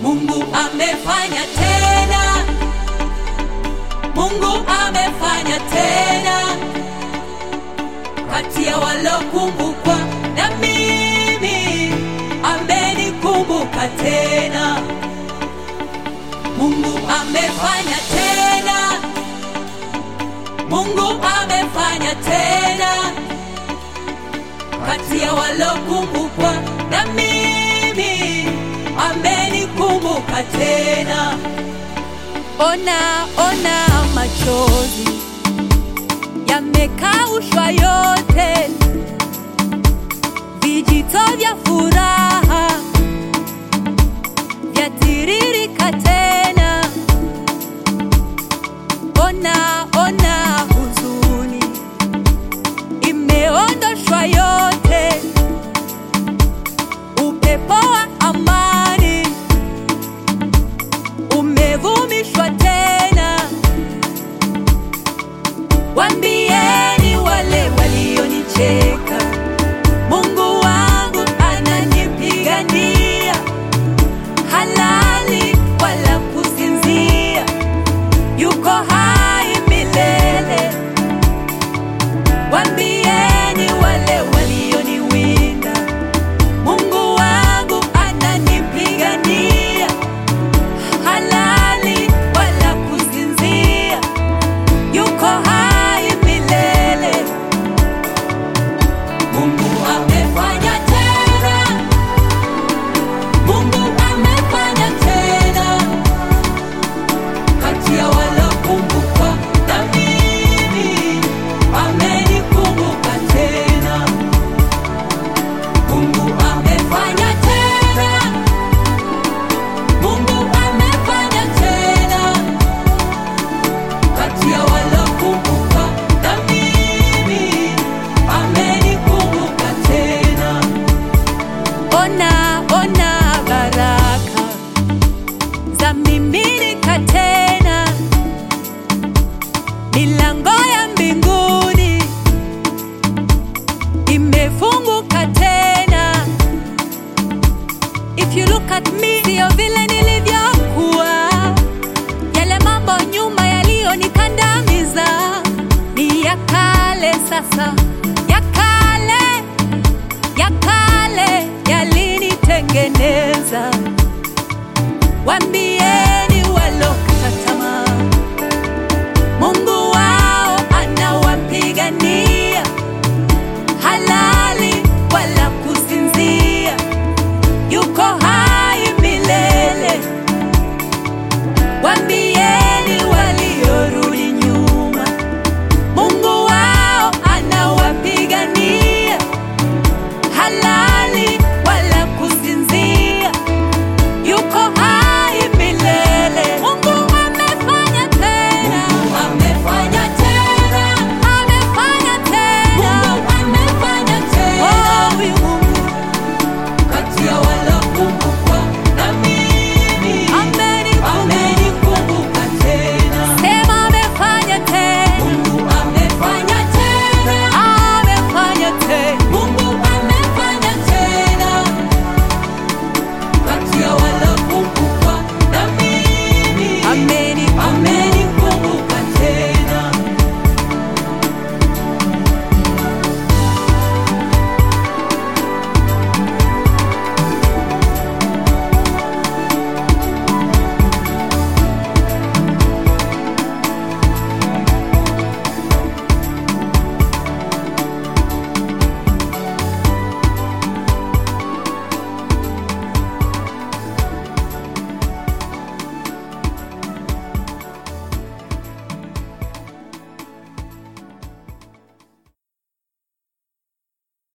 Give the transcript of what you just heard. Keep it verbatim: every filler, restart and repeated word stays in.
Mungu amefanya tena, Mungu amefanya tena, kati ya walokumbukwa na mimi amenikumbuka tena. Mungu amefanya tena, Mungu amefanya tena, kati ya walokumbukwa na mimi amenikumbuka tena. Ona, ona machozi yamekaushwa yote, vijito vya furaha vyatiririka tena. Ona, ona huzuni imeondoshwa yote, upepo wa amani umevumishwa tena. Waambieni wale walionicheka, Mungu wangu ananipigania, halali wala kusinzia, yuko hai milele. Waambieni wale walioniwinda, Mungu wangu ananipigania, halali wala kusinzia, yuko hai milele. Mungu amefanya tena, Mungu amefanya tena, kati ya walokumbukwa na mimi amenikumbuka tena. Mungu amefanya tena, Mungu amefanya tena, kati ya walokumbukwa na mimi amenikumbuka tena. Ona, ona baraka za miminika tena, milango ya mbinguni imefunguka tena. If you look at me, sio vile nilivyokuwa, yale mambo nyuma yaliyonikandamiza ni ya kale sasa, ya kale, ya kale yalinitengeneza. Waambieni